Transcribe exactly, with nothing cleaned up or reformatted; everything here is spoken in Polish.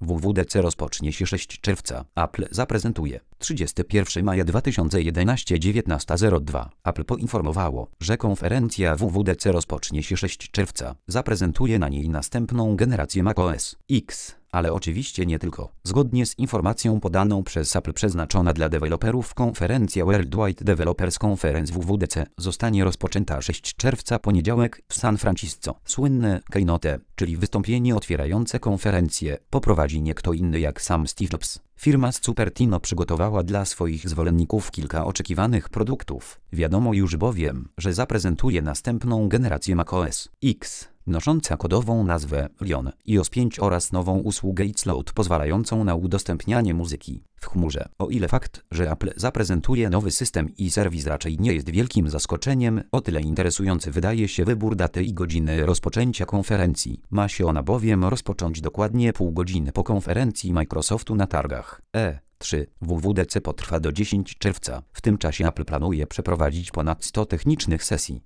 W W D C rozpocznie się szóstego czerwca. Apple zaprezentuje trzydziestego pierwszego maja dwa tysiące jedenastego dziewiętnasta zero dwa. Apple poinformowało, że konferencja W W D C rozpocznie się szóstego czerwca. Zaprezentuje na niej następną generację macOS X. Ale oczywiście nie tylko. Zgodnie z informacją podaną przez Apple, przeznaczona dla deweloperów konferencja Worldwide Developers Conference W W D C zostanie rozpoczęta szóstego czerwca, poniedziałek, w San Francisco. Słynne keynote, czyli wystąpienie otwierające konferencję, poprowadzi nie kto inny jak sam Steve Jobs. Firma z Cupertino przygotowała dla swoich zwolenników kilka oczekiwanych produktów. Wiadomo już bowiem, że zaprezentuje następną generację macOS X, nosząca kodową nazwę Lion i o s pięć oraz nową usługę It's Loud pozwalającą na udostępnianie muzyki w chmurze. O ile fakt, że Apple zaprezentuje nowy system i serwis raczej nie jest wielkim zaskoczeniem, o tyle interesujący wydaje się wybór daty i godziny rozpoczęcia konferencji. Ma się ona bowiem rozpocząć dokładnie pół godziny po konferencji Microsoftu na targach E trzy. W W D C potrwa do dziesiątego czerwca. W tym czasie Apple planuje przeprowadzić ponad sto technicznych sesji.